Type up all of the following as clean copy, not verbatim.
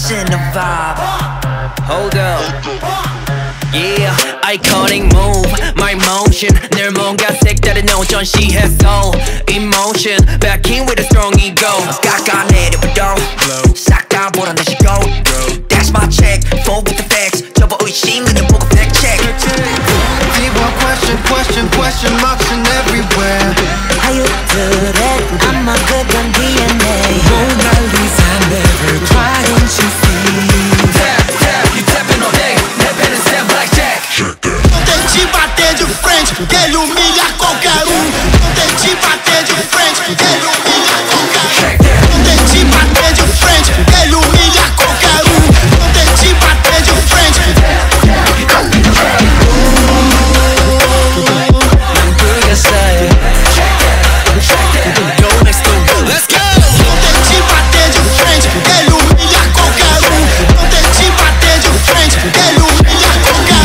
catching the vibe. Hold up. Yeah, iconic move, my motion. 늘 뭔가 색다른 노전 시했어. Emotion, back in with a strong ego. 깎아내려봐도 싹 다 몰아내시고. That's my check, full with the facts. 접어 의심 그냥 보고 fact check. People question marks in everywhere. How you do that? I'm a good gun DNA. Mona Lisa never cry, don't you see? Tap, tap, you tapping all day. 내 배는 step like Jack. Não tente bater de frente, que ele humilha qualquer Não tente bater de frente, que ele humilha qualquer Não tente bater de frente, que ele humilha qualquer Não tente bater de frente. Let's go! Não tente bater de frente, que ele humilha qualquer Não tente bater de frente, que ele humilha qualquer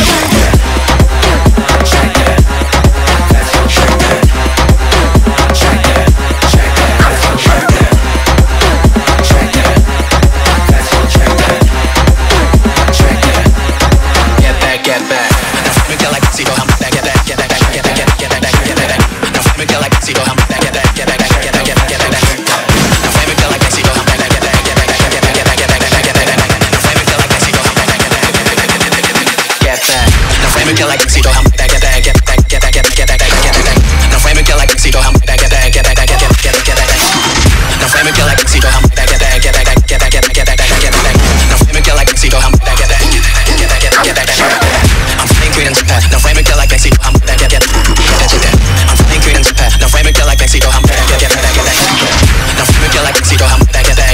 Get back. Now make it like see go hum back get back get back get back get back get back. Now make it like see go hum back get back get back get back get back get back. Now make it like see go hum back get back get back get back get back get back get back. Now make it like see go hum back get back get back. Now make it like see go hum back get back get back get back get back get back. Now make it like see go hum back get back get back get back get back. Now make it like see go hum back get back get back get back get back get back. Now make it like see go hum back get back get back get back get back. I'm feeling green and super. Now frame it like Maxi. I'm back, get I'm feeling green and super. Now frame it like Maxi. I'm back, get Now frame it like Maxi. I'm back, get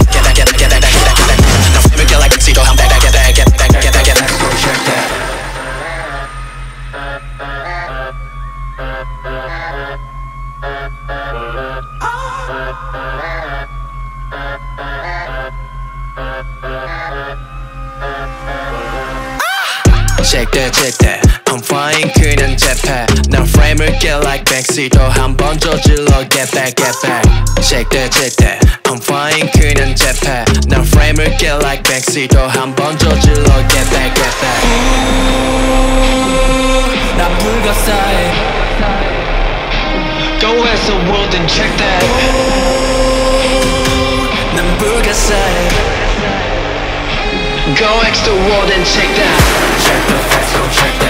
Now frame it like Maxi. I'm back, get Check that. Check that. I'm flying 그냥 재패. 난 frame을 get like Banksy.도 한번 저질러 get back. Check that. I'm flying 그냥 재패. 난 frame을 get like Banksy.도 한번 저질러 get back. 난 불가사해. Go as the world and check that. 난 불가사해. Go X the world and check that. Check the facts, go check